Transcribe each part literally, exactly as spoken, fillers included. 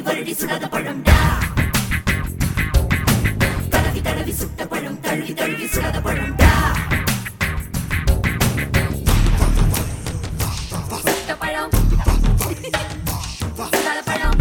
வருடி சுடாத பழம்டா. தடவி தடவி சுட்ட பழம் தழுவி தழுவி சுடாத பழம்டா. சுட்ட பழம் சுடாத பழம்.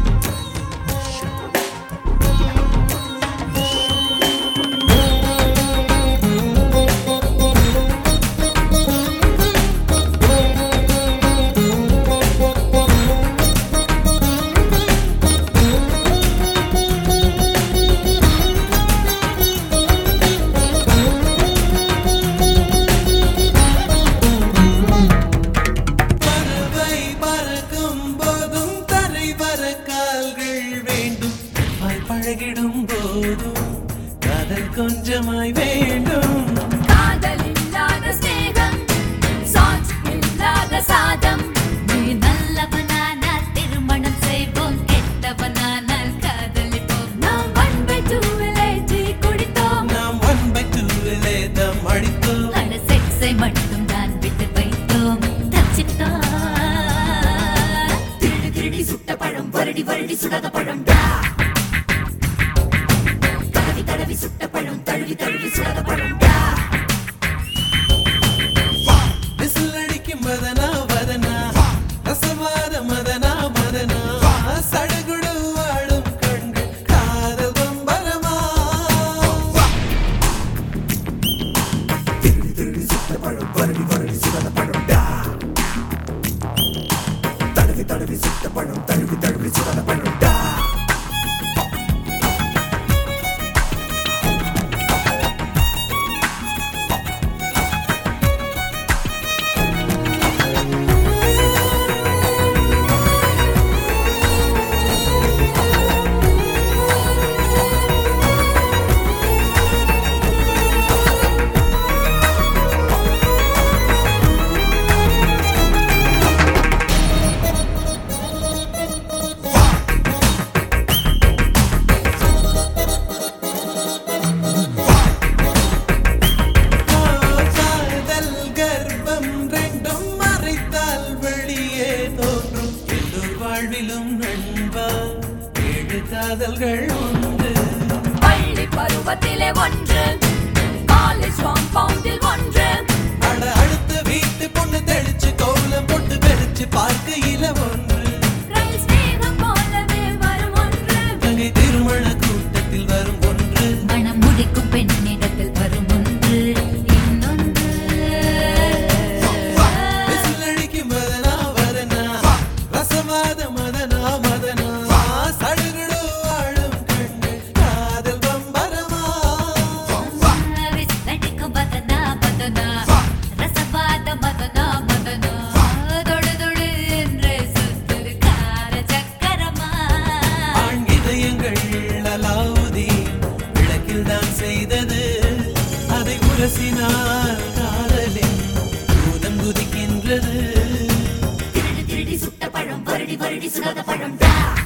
பழகிடும் போதும் காதல் கொஞ்சமாய் வேண்டும். காதல் இல்லாத ஸ்நேகம் சாட்சி இல்லாத சாதம். நீ நல்லவனானால் திருமணம் செய்வோம், கெட்டவனானால் காதலிப்போம். நாம் ஒன் பை டூவிலே டீ குடித்தோம், நாம் ஒன் பை டூவிலே தம் அடித்தோம். அட செக்ஸை மட்டும் தான் விட்டு வைத்தோம், தச்சிட்டோம். திருடி திருடி சுட்ட பழம் வருடி வருடி சுடாத பழம்டா. தடவி சுட்ட பழம் தழுவி தழுவி சுடாத பழம்டா. விசில் அடிக்கும் மதனா வதனா ரசவாத மதனா மதனா சடுகுடு வாழும் கண்கள் காதல் பம்பரமா. திருடி திருடி சுட்ட பழம் வருடி வருடி சுடாத பழம்டா. தடவி தடவி சுட்ட பழம் தழுவி தழுவி சுடாத பழம்டா. வாழ்விலும் நண்பா ஏழு காதல்கள் உண்டு. பள்ளி பருவத்திலே ஒன்று, காலேஜ் காம்பவுண்டில் ஒன்று. அட அடுத்த வீட்டு பொண்ணு தெளிச்சு கோலம் போட்டு வெறிச்சு பார்க்கையில ஒன்று. ரயில் ஸ்நேகம் போலவே வரும் ஒன்று, தங்கை திருமண கூட்டத்தில் வரும் ஒன்று. மனம் முடிக்கும் பெண்ணிடத்தில் வரும் ஒன்று. இன்னொன்று விசில் அடிக்கும் மதனா வதனா ரசவாத மதனா மதனா சடுகுடு வாழும் கண்கள் காதல் பம்பரமா. விசிலடிக்கும் மதனா மதனா ரசவாத மதனா மதனா தொடு தொடு என்று சுத்துது கார சக்கரமா. ஆண் இதயங்கள் அலாவுதீன் விளக்கில் தான் செய்தது. அதை உரசினால் காதலின் பூதம் குதிக்கின்றது. திருடி திருடி சுட்ட பழம் வருடி வருடி சுடாத பழம்டா.